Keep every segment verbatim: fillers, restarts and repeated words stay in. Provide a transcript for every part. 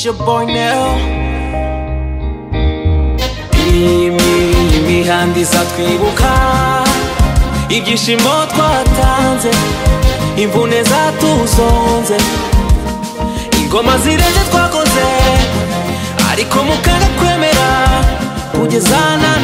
It's your boy now. Imihanda izatwibuka ibyishimo twatanze, imvune zatuzonze, ingoma zirenze twakoze, ariko mukanga kwemera kugeza na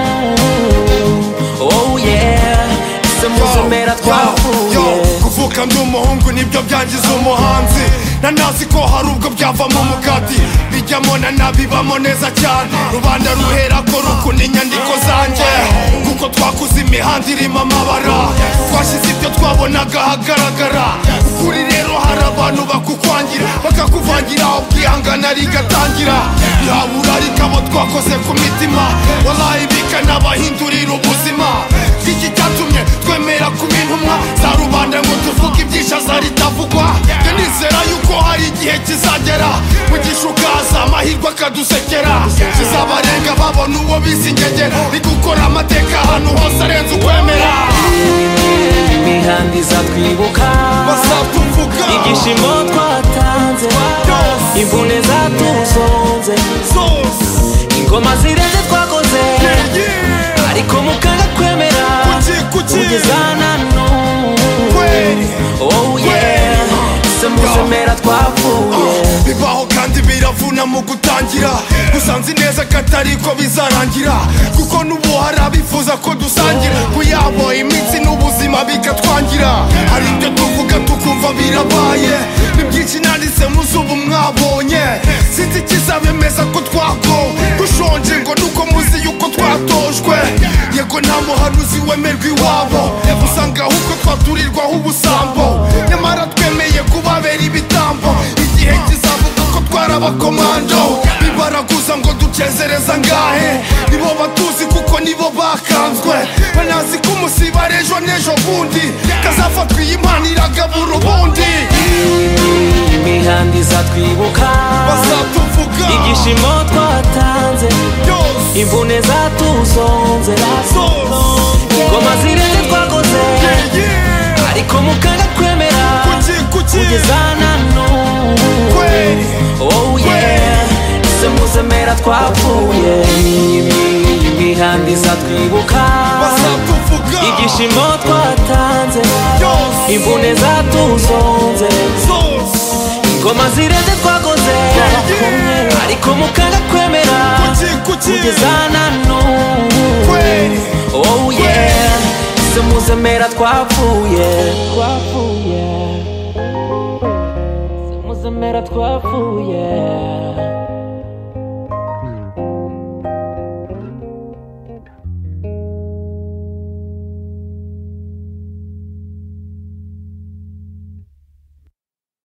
n'ubu. Oh yeah, ese muzemera twavuye. Kuvuka ndi umuhungu nibyo byangiza umuhanzi, nanazi ko hari ubwo byavamo umugati, bijyamo na nabibamo neza cyane, rubanda ruhera ko rukunda inyandiko zanjye, kuko twakuze imihanda irimo amabara, twashyize ibyo twabonaga ahagaragara. Kuri rero hari abantu bakukwangira, bakakuvangira ubwihangana rigatangira, ntihabura ariko abo twakoze ku mitima, wallahi bikanabahindurira ubuzima. Iki cyatumye twemera kuba intumwa za rubanda ngo tuvuge ibyishaza ritavugwa. Njye nizera yuko hari igihe kizagera mugisha ukaza amahirwe akadusekera, kizabarenga babona uwo bise ingegera, rigukora amateka ahantu hose arenze ukwemera. Imihanda izatwibuka bazatuvuga ibyishimo twatanze, imvune zatuzonze, ingoma zirenze twakoze, ariko mukanga kwemera kugeza na n'ubu. Oh yeah, ese muzemera twavuye. Bibaho kandi biravuna mu gutangira, gusa nzi neza ko atari ko bizarangira, kuko n'ubu hari abifuza ko dusangira kuyabo iminsi n'ubuzima bikatwangira. Hari ibyo tuvuga tukumva birabaye, ni byinshi nanditse muzi ubu mwabonye, sinzi ikizabemeza ko twagowe dushonje ngo nuko muzi yuko twatojwe. Yego nta muhanuzi wemerwa iwabo, usanga ahubwo twaturirwaho ubusambo, nyamara twemeye kubabera ibitambo. Igihe kizavuga ko twarabakomando, bibaraguza ngo ducezereza ngahe, nibo batuzi kuko nibo bakanzwe, banazi ko umusiba ejo n'ejo bundi kazafatwa iyi mpano iragabura ubundi. Imihanda izatwibuka bazatuvuga ibyishimo twatanze, imvune zatuzonze, ingoma zirenze twakoze, ariko mukanga kwemera kugeza na n'ubu. Oh yeah, ese muzemera twavuye. Imihanda izatwibuka ibyishimo twatanze, imvune zatuzonze, ingoma zirenze twakoze, ariko mukanga kwemera kugeza na n'ubu. Oh yeah, ese muzemera twavuye. Ese muzemera twavuye.